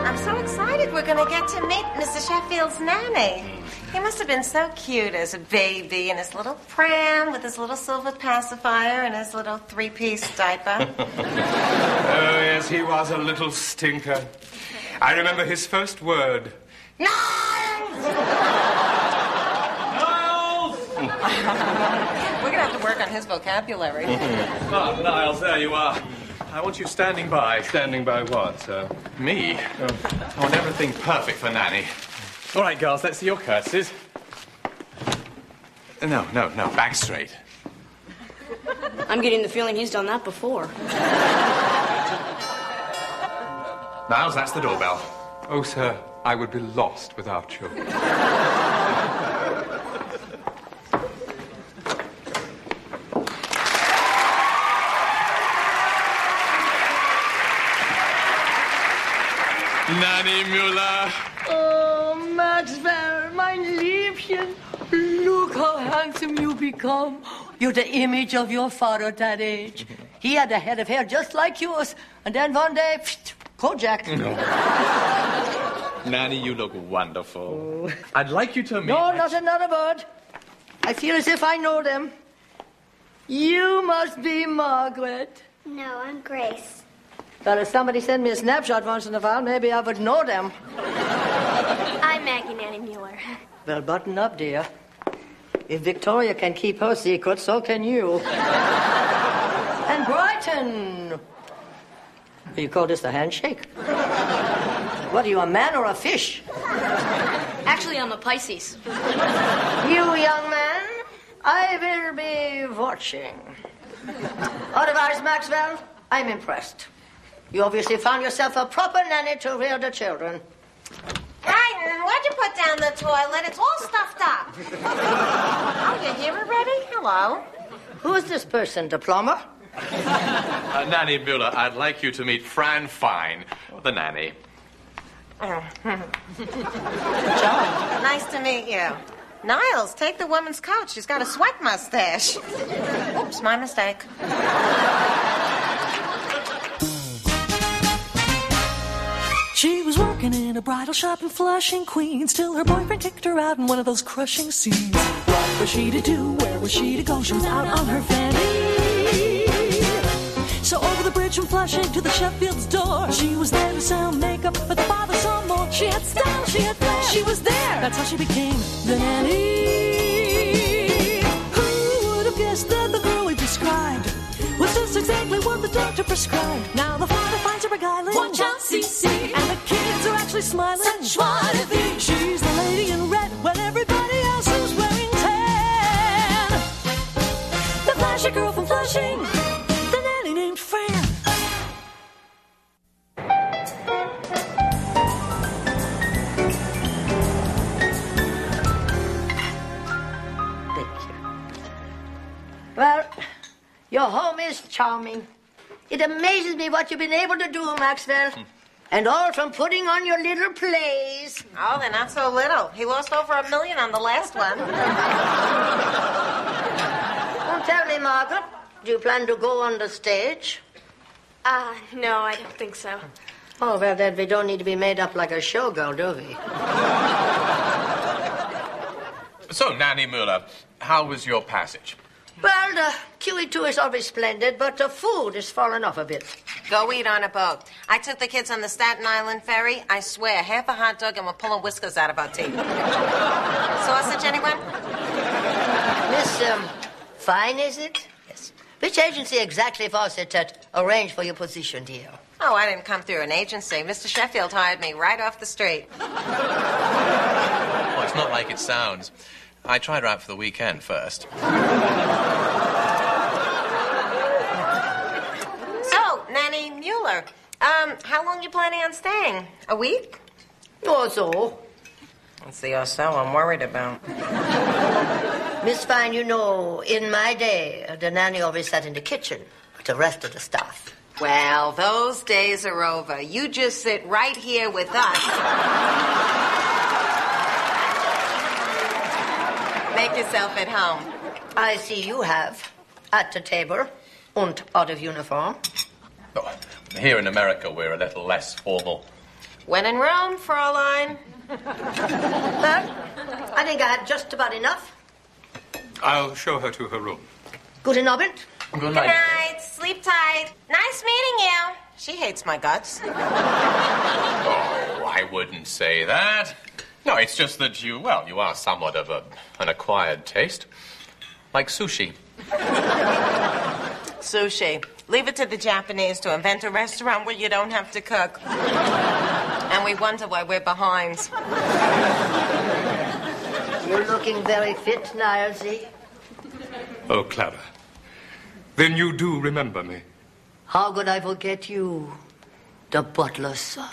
I'm so excited we're going to get to meet Mr. Sheffield's nanny. He must have been so cute as a baby in his little pram with his little silver pacifier and his little three-piece diaper. Oh, yes, he was a little stinker. I remember his first word. Niles! Niles! We're going to have to work on his vocabulary. Oh, Niles, there you are. I want you standing by. Standing by what, sir? Me? I want everything perfect for Nanny. All right, girls, let's see your curtsies. No, back straight. I'm getting the feeling he's done that before. Niles, that's the doorbell. Oh, sir, I would be lost without you. Nanny Müller. Oh, Maxwell, mein Liebchen. Look how handsome you become. You're the image of your father at that age. He had a head of hair just like yours. And then one day, Kojak. No. Nanny, you look wonderful. Oh. I'd like you to meet... No, not another word. I feel as if I know them. You must be Margaret. No, I'm Grace. Well, if somebody sent me a snapshot once in a while, maybe I would know them. I'm Maggie Nanny Mueller. Well, button up, dear. If Victoria can keep her secret, so can you. And Brighton. You call this a handshake? What are you, a man or a fish? Actually, I'm a Pisces. You, young man, I will be watching. Otherwise, Maxwell, I'm impressed. You obviously found yourself a proper nanny to rear the children. Brighton, why'd you put down the toilet? It's all stuffed up. Oh, you here already? Hello. Who is this person, the plumber? Nanny Müller, I'd like you to meet Fran Fine, the nanny. John, nice to meet you. Niles, take the woman's coat. She's got a sweat mustache. Oops, my mistake. She was working in a bridal shop in Flushing, Queens, till her boyfriend kicked her out in one of those crushing scenes. What was she to do? Where was she to go? She was out on her fanny. So over the bridge from Flushing to the Sheffield's door, she was there to sell makeup, but the father saw more. She had style, she had flair, she was there. That's how she became the nanny. Who would have guessed that the girl we described was just exactly what the doctor prescribed? Now the father finds her beguiling. Watch out, CC. And the kids are actually smiling. Such joie de vivre. She's the lady in red when everybody else is wearing tan. The flashy girl from Flushing, the nanny named Fran. Thank you. Well, your home is charming. It amazes me what you've been able to do, Maxwell. And all from putting on your little plays. Oh, they're not so little. He lost over $1 million on the last one. Don't tell me, Margaret. Do you plan to go on the stage? No, I don't think so. Oh, well, then we don't need to be made up like a showgirl, do we? So, Nanny Müller, how was your passage? Well, the QE2 is always splendid, but the food has fallen off a bit. Go eat on a boat. I took the kids on the Staten Island ferry. I swear, half a hot dog and we're pulling whiskers out of our teeth. Sausage, anyone? Miss, Fine, is it? Yes. Which agency exactly was it that arranged for your position, dear? Oh, I didn't come through an agency. Mr. Sheffield hired me right off the street. Well, it's not like it sounds. I tried her out for the weekend first. So, Nanny Mueller, how long you planning on staying? A week? Or so. Let's see, or so I'm worried about. Miss Fine, you know, in my day, the nanny always sat in the kitchen with the rest of the staff. Well, those days are over. You just sit right here with us. Make yourself at home. I see you have. At the table. And out of uniform. Oh, here in America, we're a little less formal. When in Rome, Fraulein. I think I had just about enough. I'll show her to her room. Guten Abend. Good Good night. Sleep tight. Nice meeting you. She hates my guts. Oh, I wouldn't say that. No, it's just that you are somewhat of an acquired taste. Like sushi. Sushi. Leave it to the Japanese to invent a restaurant where you don't have to cook. And we wonder why we're behind. You're looking very fit, Nilesy. Oh, Clara. Then you do remember me. How could I forget you, the butler's son?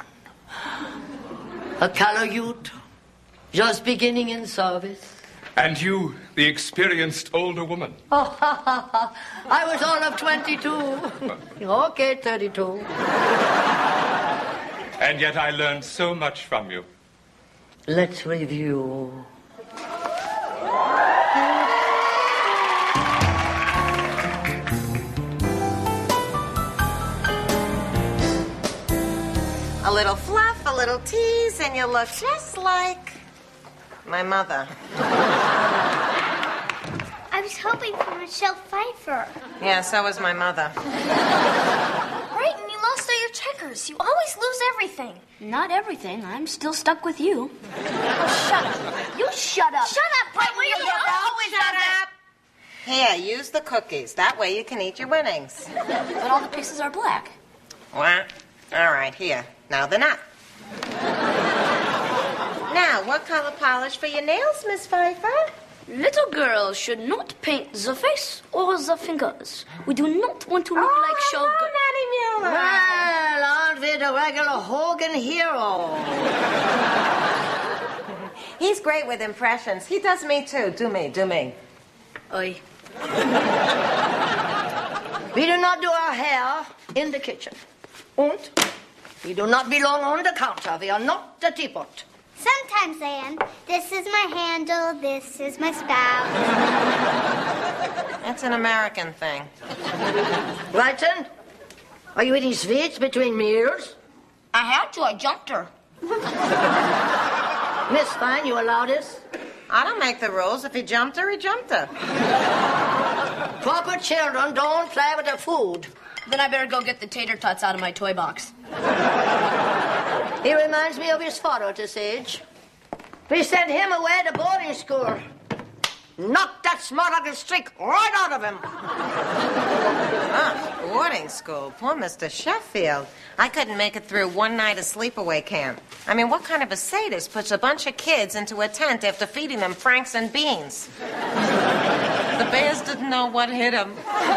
A callow youth, just beginning in service. And you, the experienced older woman. Oh, I was all of 22. Okay, 32. And yet I learned so much from you. Let's review. A little fluff, a little tease, and you look just like my mother. I was hoping for Michelle Pfeiffer. Yeah, so was my mother. Brighton, you lost all your checkers. You always lose everything. Not everything. I'm still stuck with you. Oh, shut up. You shut up. Shut up, Brighton. You always Shut up! Here, use the cookies. That way you can eat your winnings. But all the pieces are black. What? All right, here. Now they're not. Now, what color polish for your nails, Miss Pfeiffer? Little girls should not paint the face or the fingers. We do not want to look like hello, showgirls. Nanny Mueller. Well, aren't we the regular Hogan hero? He's great with impressions. He does me, too. Do me. Oi. We do not do our hair in the kitchen. And we do not belong on the counter. We are not the teapot. Sometimes I am. This is my handle. This is my spout. That's an American thing. Brighton, are you eating sweets between meals? I had to. I jumped her. Miss Fine, you allow this? I don't make the rules. If he jumped her, he jumped her. Proper children don't play with their food. Then I better go get the tater tots out of my toy box. He reminds me of his father at this age. We sent him away to boarding school. Knocked that smart ugly streak right out of him. Boarding school. Poor Mr. Sheffield. I couldn't make it through one night of sleepaway camp. I mean, what kind of a sadist puts a bunch of kids into a tent after feeding them franks and beans? The bears didn't know what hit them.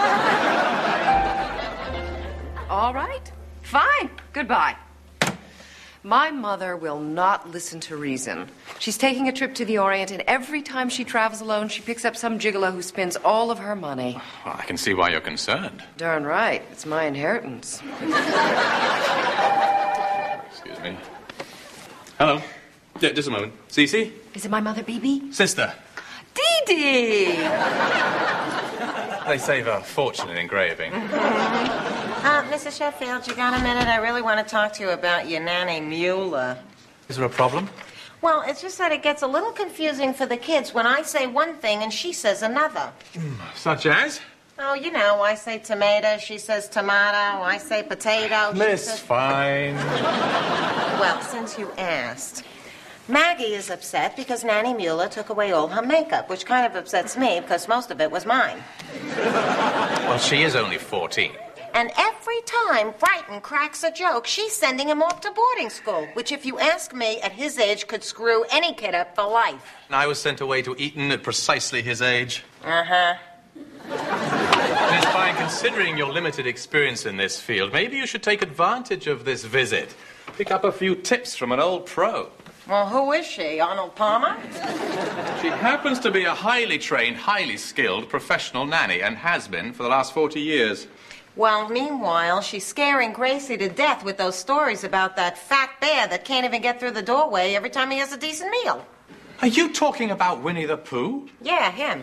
All right. Fine. Goodbye. My mother will not listen to reason. She's taking a trip to the Orient, and every time she travels alone, she picks up some gigolo who spends all of her money. Well, I can see why you're concerned. Darn right. It's my inheritance. Excuse me. Hello. Yeah, just a moment. Cece? Is it my mother, Bibi? Sister. Dee Dee! They save a fortune in engraving. Mrs. Sheffield, you got a minute? I really want to talk to you about your Nanny Mueller. Is there a problem? Well, it's just that it gets a little confusing for the kids when I say one thing and she says another. Such as? Oh, you know, I say tomato, she says tomato, I say potato. Miss Fine. Well, since you asked, Maggie is upset because Nanny Mueller took away all her makeup, which kind of upsets me because most of it was mine. Well, she is only 14. And every time Brighton cracks a joke, she's sending him off to boarding school, which, if you ask me, at his age could screw any kid up for life. And I was sent away to Eton at precisely his age. Uh-huh. Miss Fine, considering your limited experience in this field, maybe you should take advantage of this visit. Pick up a few tips from an old pro. Well, who is she? Arnold Palmer? She happens to be a highly trained, highly skilled professional nanny and has been for the last 40 years. Well, meanwhile, she's scaring Gracie to death with those stories about that fat bear that can't even get through the doorway every time he has a decent meal. Are you talking about Winnie the Pooh? Yeah, him.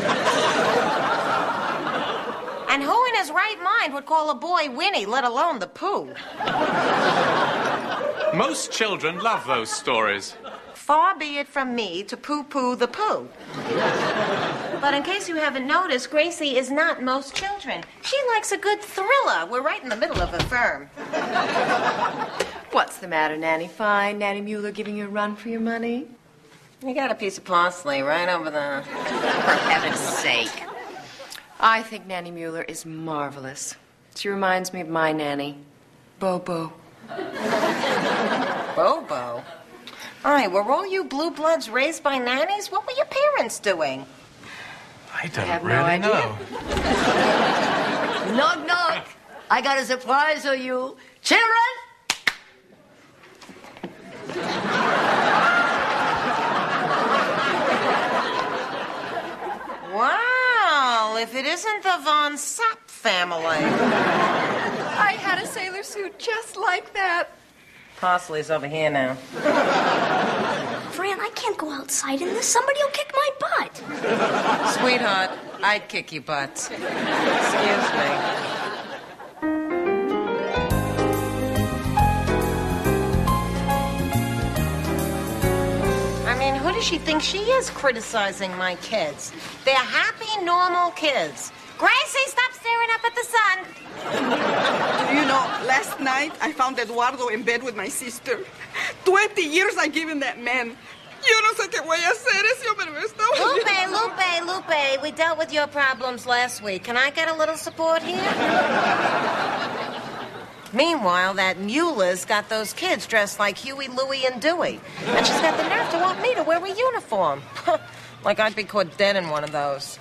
And who in his right mind would call a boy Winnie, let alone the Pooh? Most children love those stories. Far be it from me to poo-poo the poo. But in case you haven't noticed, Gracie is not most children. She likes a good thriller. We're right in the middle of a firm. What's the matter, Nanny Fine? Nanny Mueller giving you a run for your money? You got a piece of parsley right over there. For heaven's sake. I think Nanny Mueller is marvelous. She reminds me of my nanny, Bobo. Bobo? Aye, were all you blue bloods raised by nannies? What were your parents doing? I don't have no really idea. know. Knock, knock. I got a surprise for you. Children! Wow, if it isn't the Von Sapp family. I had a sailor suit just like that. Parsley's over here now. Fran, I can't go outside in this. Somebody will kick my butt. Sweetheart, I'd kick your butt. Excuse me. I mean, who does she think she is criticizing my kids? They're happy, normal kids. Gracie, stop staring up at the sun. You know, last night I found Eduardo in bed with my sister. 20 years I gave him that man. Yo no sé qué voy a hacer, ese hombre me está oyendo. Lupe, we dealt with your problems last week. Can I get a little support here? Meanwhile, that Mueller's got those kids dressed like Huey, Louie, and Dewey. And she's got the nerve to want me to wear a uniform. Like I'd be caught dead in one of those.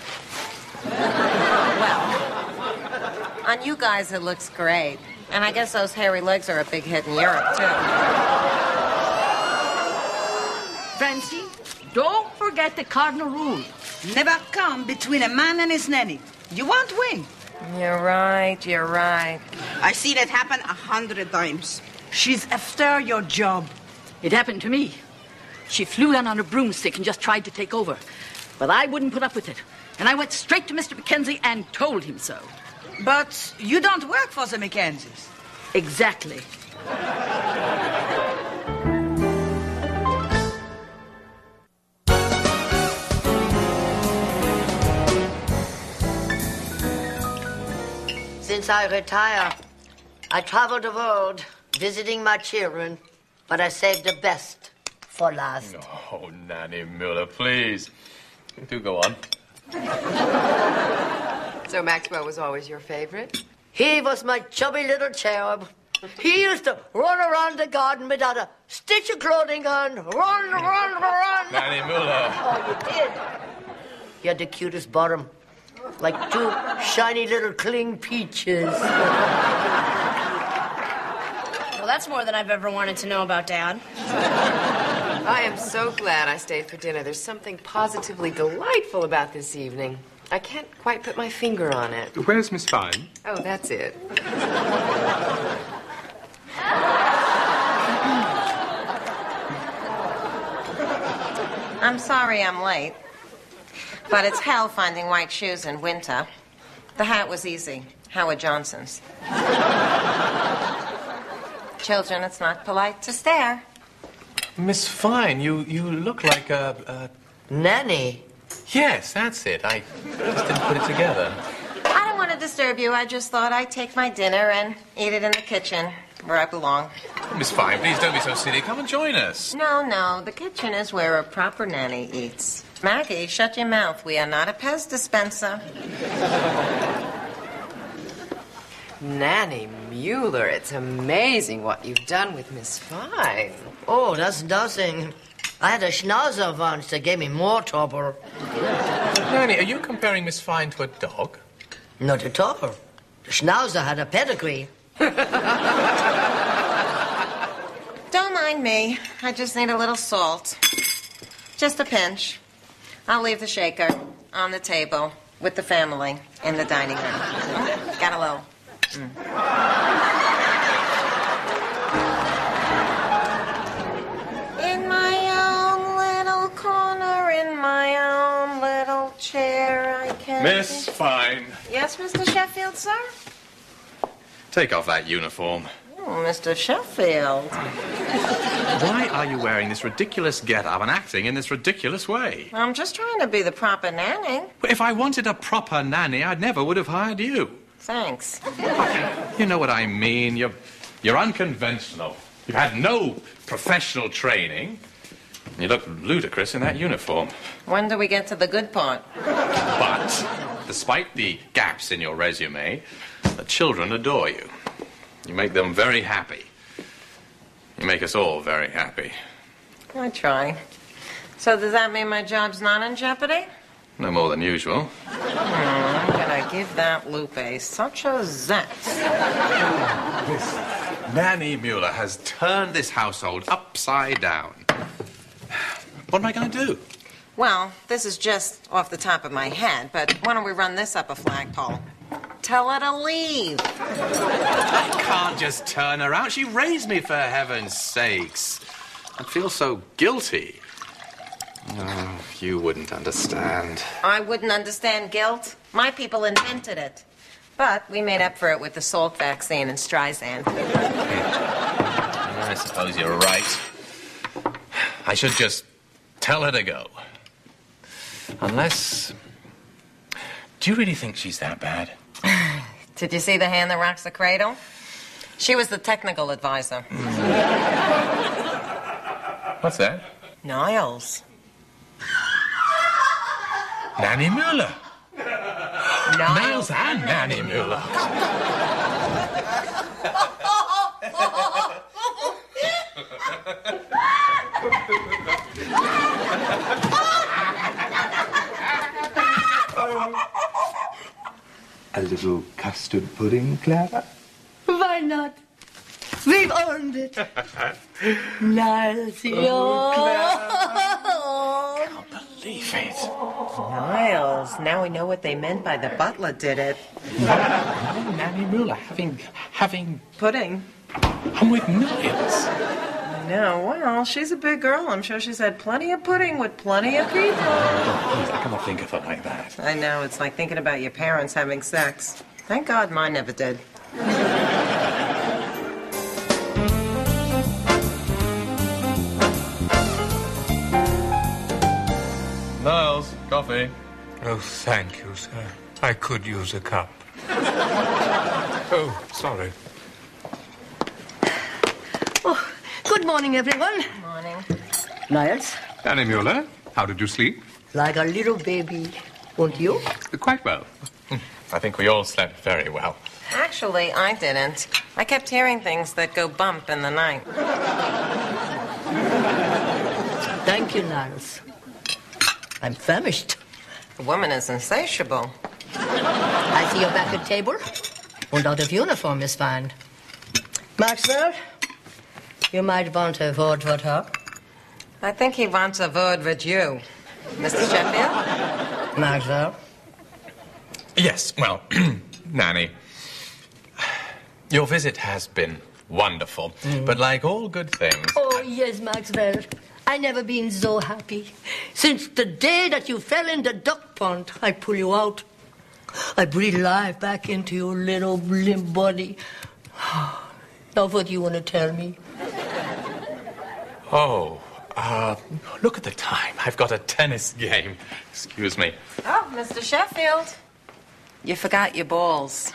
Well, on you guys it looks great. And I guess those hairy legs are a big hit in Europe, too. Francie, don't forget the cardinal rule. Never come between a man and his nanny. You won't win. You're right. I've seen it happen 100 times. She's after your job. It happened to me. She flew in on a broomstick and just tried to take over. But I wouldn't put up with it. And I went straight to Mr. Mackenzie and told him so. But you don't work for the Mackenzies. Exactly. Since I retire, I travel the world visiting my children, but I saved the best for last. Oh, Nanny Mueller, please. Do go on. So Maxwell was always your favorite? He was my chubby little cherub. He used to run around the garden without a stitch of clothing on. Run. Nanny Mueller. Oh, you did? He had the cutest bottom. Like two shiny little cling peaches. Well, that's more than I've ever wanted to know about Dad. I am so glad I stayed for dinner. There's something positively delightful about this evening. I can't quite put my finger on it. Where's Miss Fine? Oh, that's it. I'm sorry I'm late. But it's hell finding white shoes in winter. The hat was easy. Howard Johnson's. Children, it's not polite to stare. Miss Fine, you look like a... Nanny? Yes, that's it. I just didn't put it together. I don't want to disturb you. I just thought I'd take my dinner and eat it in the kitchen, where I belong. Miss Fine, please don't be so silly. Come and join us. No. The kitchen is where a proper nanny eats. Maggie, shut your mouth. We are not a Pez dispenser. Nanny Mueller, it's amazing what you've done with Miss Fine. Oh, that's nothing. I had a schnauzer once that gave me more trouble. Nanny, are you comparing Miss Fine to a dog? Not at all. The schnauzer had a pedigree. Don't mind me. I just need a little salt. Just a pinch. I'll leave the shaker on the table with the family in the dining room. Got a little. In my own little corner, in my own little chair, I can... Miss Fine. Yes, Mr. Sheffield, sir? Take off that uniform. Oh, Mr. Sheffield. Why are you wearing this ridiculous get-up and acting in this ridiculous way? I'm just trying to be the proper nanny. If I wanted a proper nanny, I never would have hired you. Thanks. You know what I mean. You're unconventional. You've had no professional training. You look ludicrous in that uniform. When do we get to the good part? But, despite the gaps in your resume, the children adore you. You make them very happy. You make us all very happy. I try. So does that mean my job's not in jeopardy? No more than usual. I'm gonna give that Lupe such a zest. This Nanny Mueller has turned this household upside down. What am I going to do? Well, this is just off the top of my head, but why don't we run this up a flagpole? Tell her to leave. I can't just turn her out. She raised me, for heaven's sakes. I feel so guilty. Oh, you wouldn't understand. I wouldn't understand guilt. My people invented it. But we made up for it with the Salk vaccine and Streisand. I suppose you're right. I should just tell her to go. Unless... Do you really think she's that bad? Did you see the hand that rocks the cradle? She was the technical advisor. What's that? Niles. Nanny Mueller. Niles and Nanny Mueller. A little custard pudding, Clara? Why not? We've earned it. Niles, Can't believe it. Niles. Now we know what they meant by the butler did it. Nanny Mueller having pudding. I'm with Niles. No, well, she's a big girl. I'm sure she's had plenty of pudding with plenty of people. I cannot think of it like that. I know, it's like thinking about your parents having sex. Thank God mine never did. Niles, coffee. Oh, thank you, sir. I could use a cup. Oh, sorry. Oh, good morning, everyone. Good morning. Niles? Nanny Mueller, how did you sleep? Like a little baby. Won't you? Quite well. I think we all slept very well. Actually, I didn't. I kept hearing things that go bump in the night. Thank you, Niles. I'm famished. The woman is insatiable. I see you're back at table. And out of uniform, Miss Vine. Maxwell, you might want a word with her. I think he wants a word with you. Mr. Sheffield? Maxwell? Yes, well, Nanny, your visit has been wonderful. But like all good things... Oh, yes, Maxwell. I never been so happy. Since the day that you fell in the duck pond, I pull you out. I breathe life back into your little limp body. Now, what do you want to tell me? Oh, look at the time. I've got a tennis game. Excuse me. Oh, Mr. Sheffield. You forgot your balls.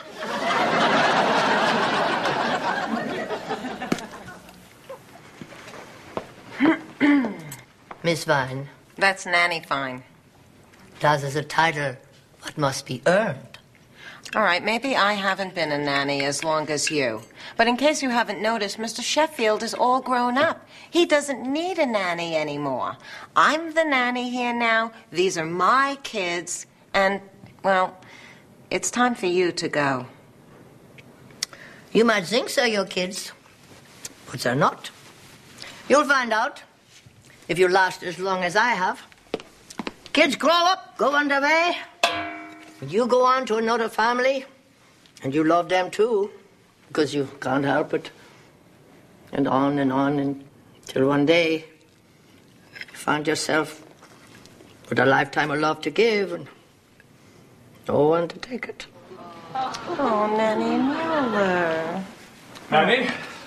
Miss Vine. That's Nanny Fine. That is a title that must be earned. All right, maybe I haven't been a nanny as long as you. But in case you haven't noticed, Mr. Sheffield is all grown up. He doesn't need a nanny anymore. I'm the nanny here now. These are my kids. And, well, it's time for you to go. You might think so, your kids. But they're not. You'll find out if you last as long as I have. Kids grow up, go underway. You go on to another family, and you love them too, because you can't help it. And on, until one day you find yourself with a lifetime of love to give and no one to take it. Oh, Nanny Mueller. Nanny,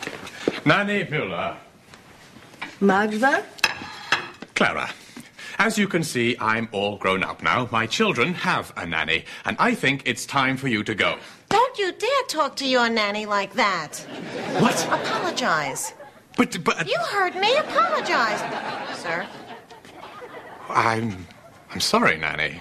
Nanny Müller. Maxwell? Clara, as you can see, I'm all grown up now. My children have a nanny, and I think it's time for you to go. Don't you dare talk to your nanny like that. What? Apologize. But... You heard me. Apologize. Sir? I'm sorry, Nanny.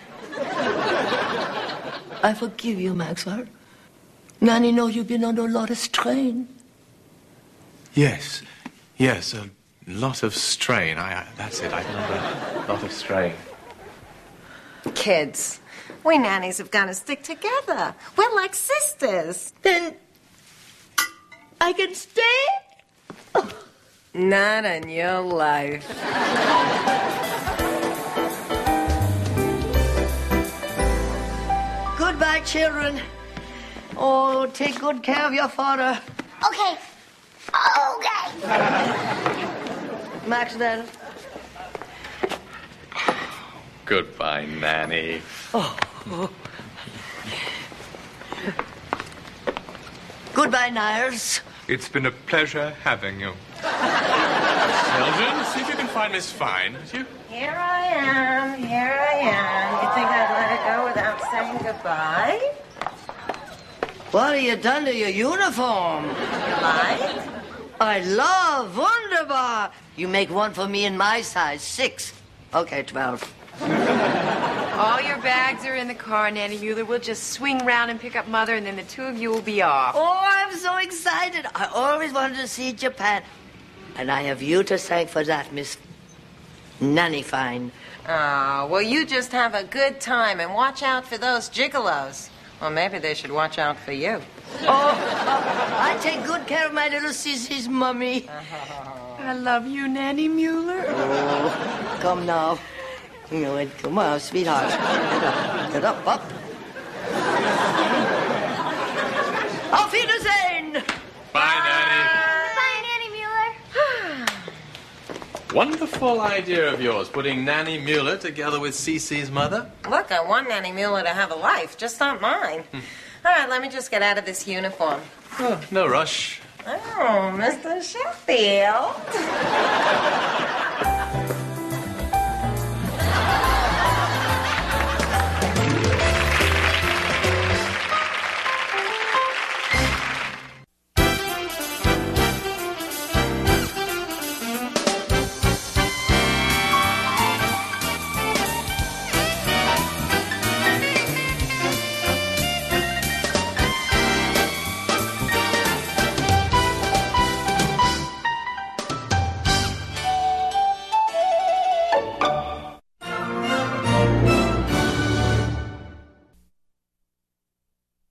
I forgive you, Maxwell. Nanny knows you've been under a lot of strain. Yes, a lot of strain. That's it, I've been under a lot of strain. Kids, we nannies have got to stick together. We're like sisters. Then I can stay? Not in your life. Goodbye, children. Oh, take good care of your father. Okay. Maxwell. Goodbye, Nanny. Goodbye, Niles. It's been a pleasure having you. Children, see if you can find Miss Fine, would you? Here I am. You think I'd let her go without saying goodbye? What have you done to your uniform? You like? I love. Wunderbar. You make one for me in my size, 6. Okay, 12. All your bags are in the car, Nanny Mueller. We'll just swing round and pick up Mother, and then the two of you will be off. Oh, I'm so excited. I always wanted to see Japan. And I have you to thank for that, Miss Nanny Fine. Oh, well, you just have a good time and watch out for those gigolos. Well, maybe they should watch out for you. I take good care of my little sissies, Mummy. I love you, Nanny Mueller. Oh, come now. Come on, sweetheart. Get up. Auf Wiedersehen! Bye, Nanny. Bye, Nanny Mueller. Wonderful idea of yours, putting Nanny Mueller together with Cece's mother. Look, I want Nanny Mueller to have a life, just not mine. All right, let me just get out of this uniform. Oh, no rush. Oh, Mr. Sheffield.